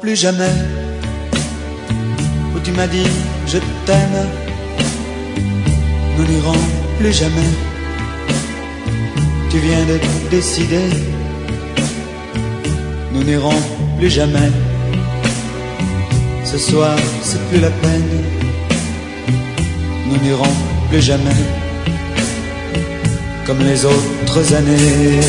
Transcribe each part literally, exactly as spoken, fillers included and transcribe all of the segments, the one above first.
plus jamais. Où tu m'as dit je t'aime, nous n'irons plus jamais. Tu viens de décider, nous n'irons plus jamais. Ce soir c'est plus la peine, nous n'irons plus jamais comme les autres années.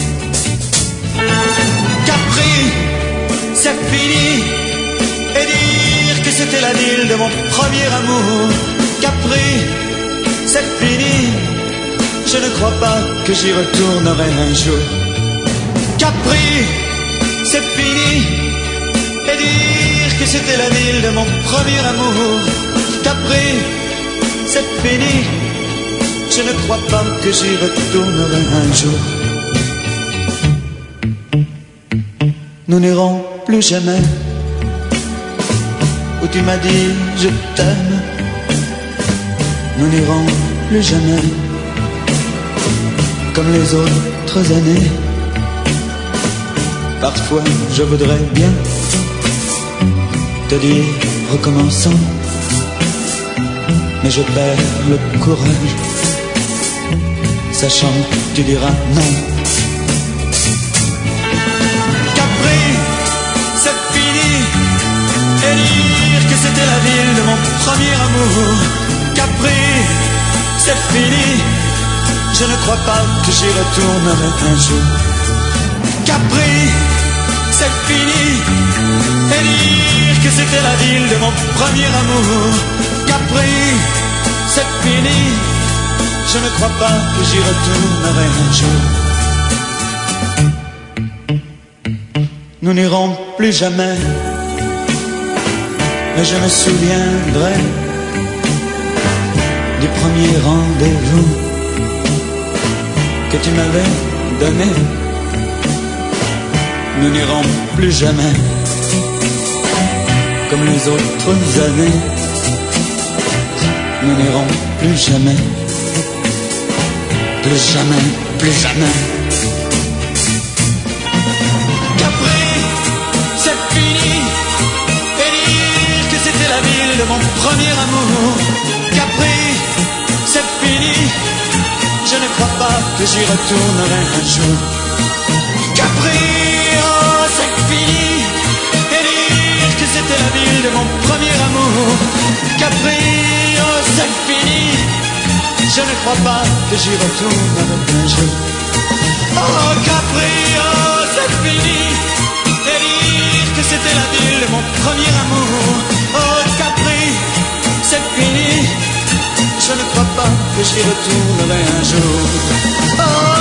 Capri, c'est fini, et dire que c'était la ville de mon premier amour. Capri, c'est fini, je ne crois pas que j'y retournerai un jour. Capri, c'est fini, et dire que c'était la ville de mon premier amour. Capri, c'est fini, je ne crois pas que j'y retournerai un jour. Nous n'irons plus jamais où tu m'as dit je t'aime. Nous n'irons plus jamais comme les autres années. Parfois je voudrais bien te dire recommençons, mais je perds le courage, sachant que tu diras non. Capri, c'est fini, et dire que c'était la ville de mon premier amour. Capri, c'est fini, je ne crois pas que j'y retournerai un jour. Capri, c'est fini, et dire que c'était la ville de mon premier amour. Capri, c'est fini, je ne crois pas que j'y retournerai un jour. Nous n'irons plus jamais, mais je me souviendrai du premier rendez-vous que tu m'avais donné. Nous n'irons plus jamais comme les autres années. Nous n'irons plus jamais, plus jamais, plus jamais. Capri, c'est fini, et dire que c'était la ville de mon premier amour. Capri, c'est fini, je ne crois pas que j'y retournerai un jour. Capri, oh c'est fini, et dire que c'était la ville de mon premier amour. Capri, oh c'est fini, je ne crois pas que j'y retournerai un jour. Oh Capri, oh c'est fini, et dire que c'était la ville de mon premier amour. Oh Capri, c'est fini, je ne crois pas que j'y retournerai un jour. Oh